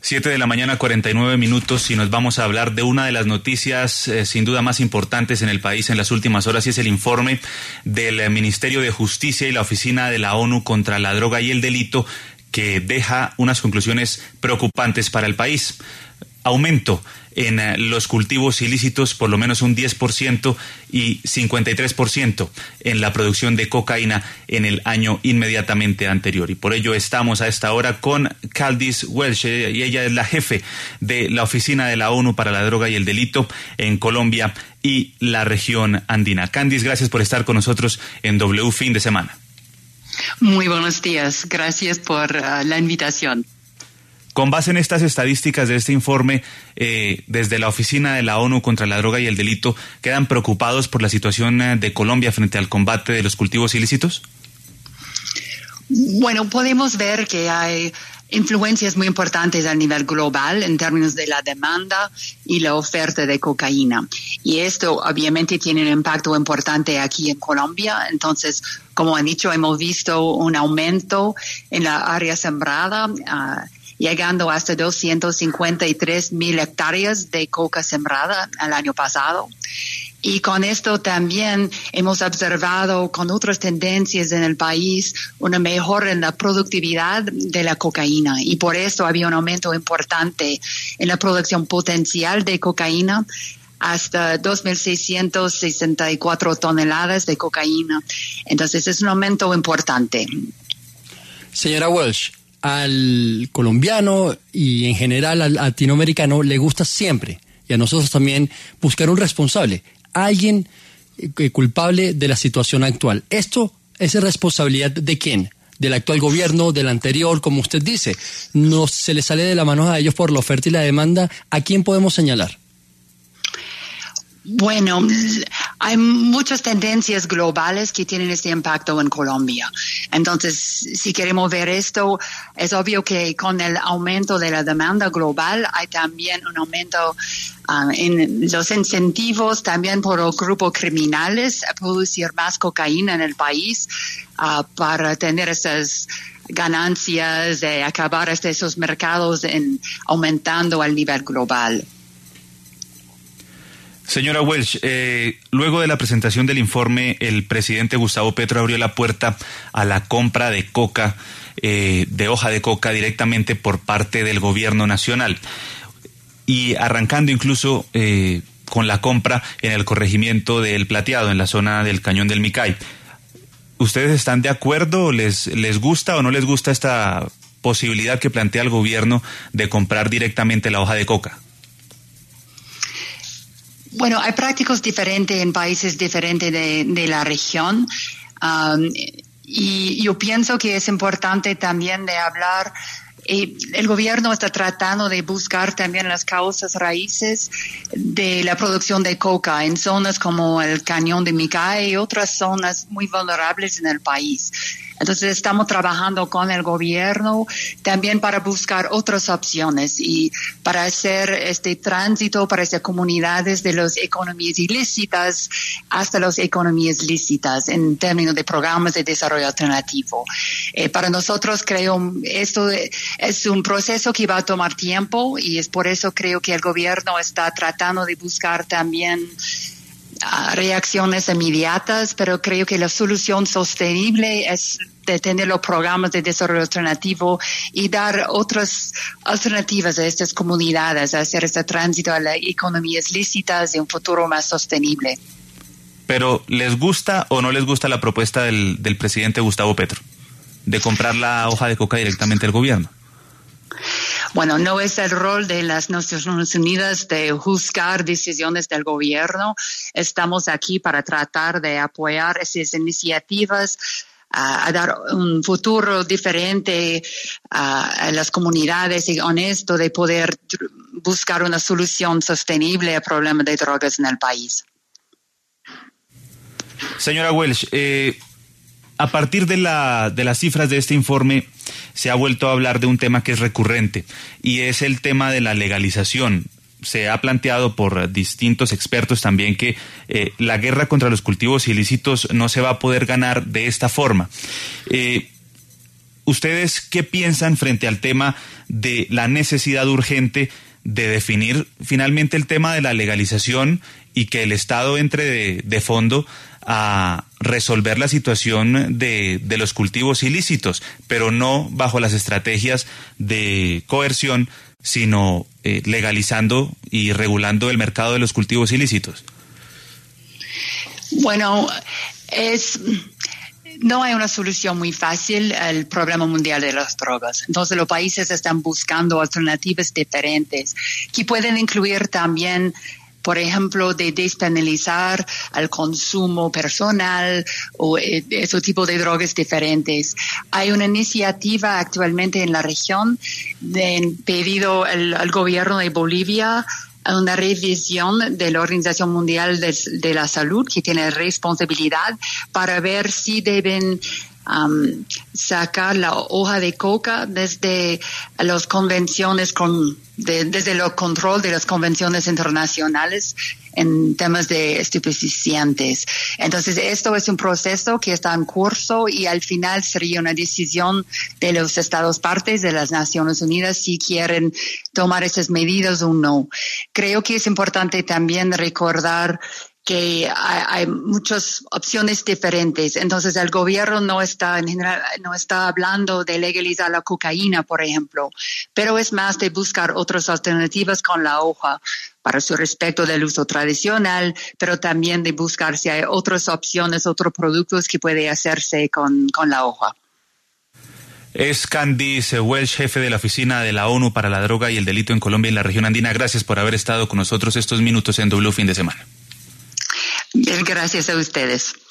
7:49 a.m, y nos vamos a hablar de una de las noticias sin duda más importantes en el país en las últimas horas, y es el informe del Ministerio de Justicia y la Oficina de la ONU contra la Droga y el Delito, que deja unas conclusiones preocupantes para el país. Aumento en los cultivos ilícitos, por lo menos un 10%, y 53% en la producción de cocaína en el año inmediatamente anterior. Y por ello estamos a esta hora con Candice Welch, y ella es la jefe de la Oficina de la ONU para la Droga y el Delito en Colombia y la región andina. Candice, gracias por estar con nosotros en W Fin de Semana. Muy buenos días, gracias por la invitación. Con base en estas estadísticas de este informe, desde la Oficina de la ONU contra la Droga y el Delito, ¿quedan preocupados por la situación de Colombia frente al combate de los cultivos ilícitos? Bueno, podemos ver que hay influencias muy importantes a nivel global en términos de la demanda y la oferta de cocaína. Y esto obviamente tiene un impacto importante aquí en Colombia. Entonces, como han dicho, hemos visto un aumento en la área sembrada, llegando hasta 253,000 hectáreas de coca sembrada el año pasado. Y con esto también hemos observado con otras tendencias en el país una mejora en la productividad de la cocaína. Y por esto había un aumento importante en la producción potencial de cocaína, hasta 2,664 toneladas de cocaína. Entonces es un aumento importante. Señora Welch, al colombiano y en general al latinoamericano le gusta siempre, y a nosotros también, buscar un responsable, alguien culpable de la situación actual. ¿Esto es responsabilidad de quién? ¿Del actual gobierno, del anterior, como usted dice? ¿No se le sale de la mano a ellos por la oferta y la demanda? ¿A quién podemos señalar? Bueno, hay muchas tendencias globales que tienen este impacto en Colombia. Entonces, si queremos ver esto, es obvio que con el aumento de la demanda global hay también un aumento en los incentivos también por los grupos criminales a producir más cocaína en el país para tener esas ganancias de acabar esos mercados aumentando al nivel global. Señora Welch, luego de la presentación del informe, el presidente Gustavo Petro abrió la puerta a la compra de coca, de hoja de coca, directamente por parte del gobierno nacional, y arrancando incluso con la compra en el corregimiento del Plateado, en la zona del Cañón del Micay. ¿Ustedes están de acuerdo? ¿Les gusta o no les gusta esta posibilidad que plantea el gobierno de comprar directamente la hoja de coca? Bueno, hay prácticas diferentes en países diferentes de la región, y yo pienso que es importante también de hablar. El gobierno está tratando de buscar también las causas raíces de la producción de coca en zonas como el Cañón de Micay y otras zonas muy vulnerables en el país. Entonces estamos trabajando con el gobierno también para buscar otras opciones y para hacer este tránsito para esas comunidades de las economías ilícitas hasta las economías lícitas en términos de programas de desarrollo alternativo. Para nosotros creo esto es un proceso que va a tomar tiempo, y es por eso creo que el gobierno está tratando de buscar también reacciones inmediatas, pero creo que la solución sostenible es de tener los programas de desarrollo alternativo y dar otras alternativas a estas comunidades, a hacer este tránsito a las economías lícitas y un futuro más sostenible. Pero, ¿les gusta o no les gusta la propuesta del presidente Gustavo Petro de comprar la hoja de coca directamente al gobierno? Bueno, no es el rol de las Naciones Unidas de juzgar decisiones del gobierno. Estamos aquí para tratar de apoyar esas iniciativas, a dar un futuro diferente a las comunidades y honesto de poder buscar una solución sostenible al problema de drogas en el país. Señora Welch, a partir de las cifras de este informe, se ha vuelto a hablar de un tema que es recurrente, y es el tema de la legalización. Se ha planteado por distintos expertos también que la guerra contra los cultivos ilícitos no se va a poder ganar de esta forma. ¿Ustedes qué piensan frente al tema de la necesidad urgente de definir finalmente el tema de la legalización y que el Estado entre de fondo a resolver la situación de los cultivos ilícitos, pero no bajo las estrategias de coerción, sino legalizando y regulando el mercado de los cultivos ilícitos? Bueno, no hay una solución muy fácil al problema mundial de las drogas. Entonces los países están buscando alternativas diferentes que pueden incluir también, por ejemplo, de despenalizar el consumo personal o ese tipo de drogas diferentes. Hay una iniciativa actualmente en la región pedido al gobierno de Bolivia una revisión de la Organización Mundial de la Salud, que tiene responsabilidad para ver si deben sacar la hoja de coca desde las convenciones desde el control de las convenciones internacionales en temas de estupefacientes. Entonces, esto es un proceso que está en curso y al final sería una decisión de los Estados partes de las Naciones Unidas si quieren tomar esas medidas o no. Creo que es importante también recordar que hay muchas opciones diferentes. Entonces, el gobierno no está hablando de legalizar la cocaína, por ejemplo, pero es más de buscar otras alternativas con la hoja para su respecto del uso tradicional, pero también de buscar si hay otras opciones, otros productos que puede hacerse con la hoja. Es Candice Welch, jefe de la Oficina de la ONU para la Droga y el Delito en Colombia y la región andina. Gracias por haber estado con nosotros estos minutos en W Fin de Semana. Gracias a ustedes.